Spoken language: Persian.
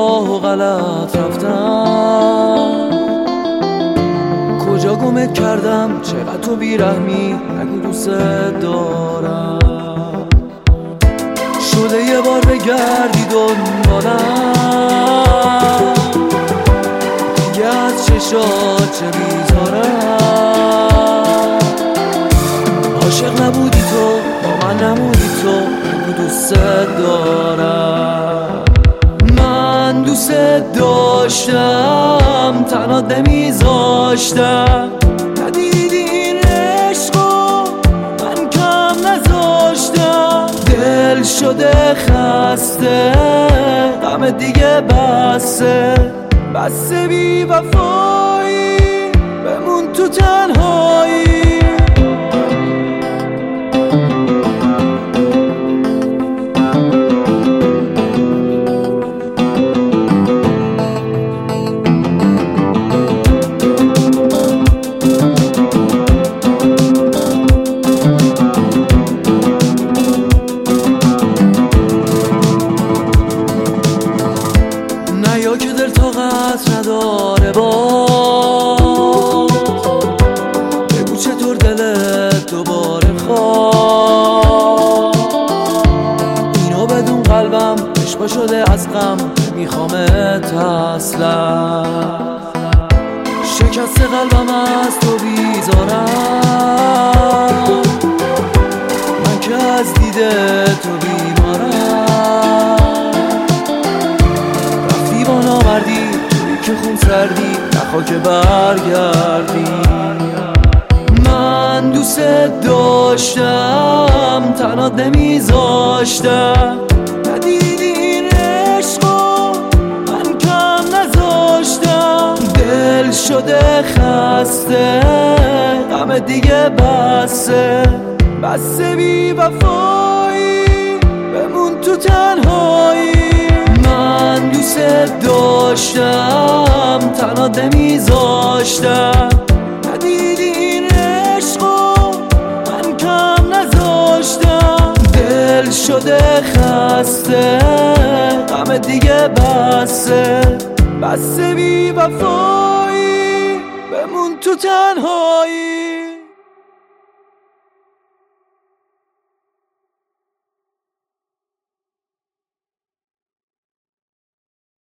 راه و غلط رفتم، کجا گمت کردم، چقدر تو بیرحمی، نگو دوست دارم. شده یه بار بگردی دنبالم، دیگه از چشات چه بیزارم. عاشق نبودی تو، با من نمودی تو، نگو دوست دارم. من دوست داشتم، تنات نمیذاشتم، ندیدی این عشقو من کم نذاشتم. دل شده خسته، غم دیگه بسه، بسه بی وفایی، بمون تو تنهایی. یا که دل طاقت نداره باز، بگو چطور دلت دوباره خواد. اینو بدون قلبم عشقا شده از غم، میخوامت اصلا. شکست قلبم از تو بیزارم، من که از دیده تو بیمارم. نامردی توی که خون سردی، نخوا که برگردی. من دوست داشتم، تنات نمیذاشتم، ندیدی این عشقو من کم نذاشتم. دل شده خسته، غم دیگه بسه، بسه بی وفایی، بمون تو تنهایی. من دوست داشتم، تنات نمیذاشتم، ندیدی این عشقو من کم نذاشتم. دل شده خسته، غم دیگه بسه، بسه بی وفایی، بمون تو تنهایی.